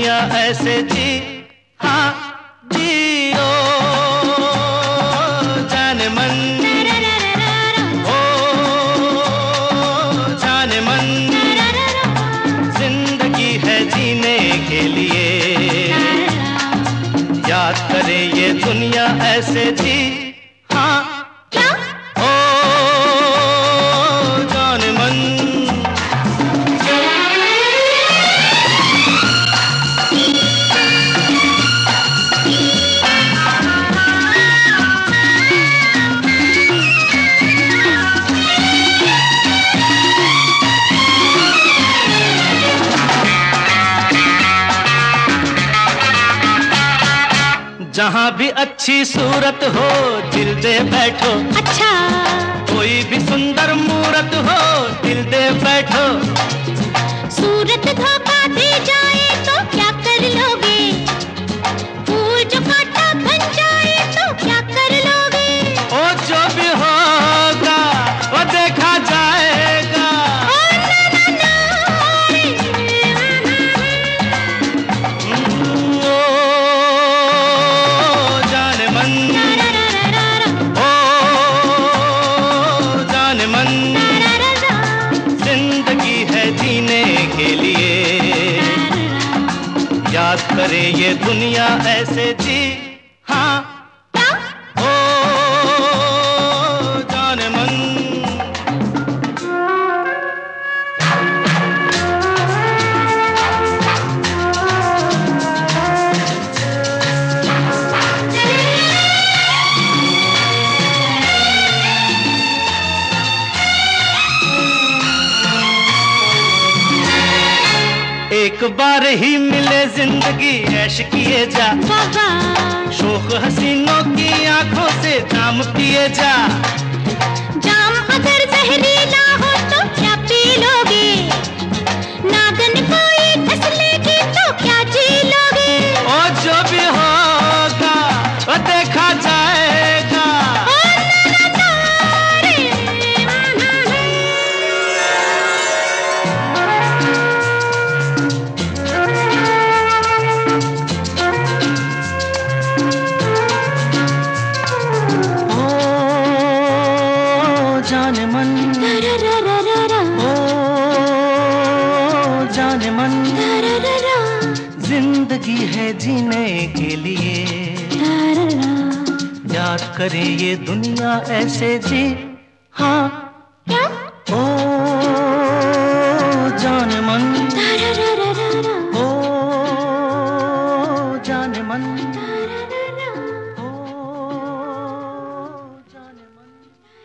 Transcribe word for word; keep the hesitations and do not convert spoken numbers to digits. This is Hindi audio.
दुनिया ऐसे जी, हाँ जियो जाने मन, ओ जाने मन। जिंदगी है जीने के लिए, याद करे ये दुनिया ऐसे जी, हाँ ओ जाने मन। जहाँ भी अच्छी सूरत हो दिल दे बैठो, अच्छा कोई भी सुंदर मूरत हो दिल दे बैठो। सूरत धोखा दे जाए तो क्या कर लोगे, फूल जो कांटा बन जाए तो क्या कर लोगे। ओ जो भी होगा वो देखा जाएगा, ओ ना ना ना रे, ओ जाने मन, ओ जाने मन। जिंदगी है जीने के लिए, याद करे ये दुनिया ऐसे जी, हाँ ओ जाने मन। एक बार ही मिले जिंदगी ऐश किए जा, बाबा शोक हसीनों की आंखों से जाम पिए जा। जाम अगर जहरीला हो तो क्या पी लोगे, नागन कोई डस लेगी तो क्या जी लोगे। ओ जो भी होगा वो देखा जाएगा, ओ ना ना ना रे, जाने मन, रा रा रा रा रा, ओ जाने मन। रा रा रा रा, जिंदगी है जीने के लिए, रा रा रा। याद करे ये दुनिया ऐसे जी, हाँ क्या ओ जाने मन, रा रा रा रा रा रा, ओ जाने मन। रा रा रा रा। ओ जाने मन।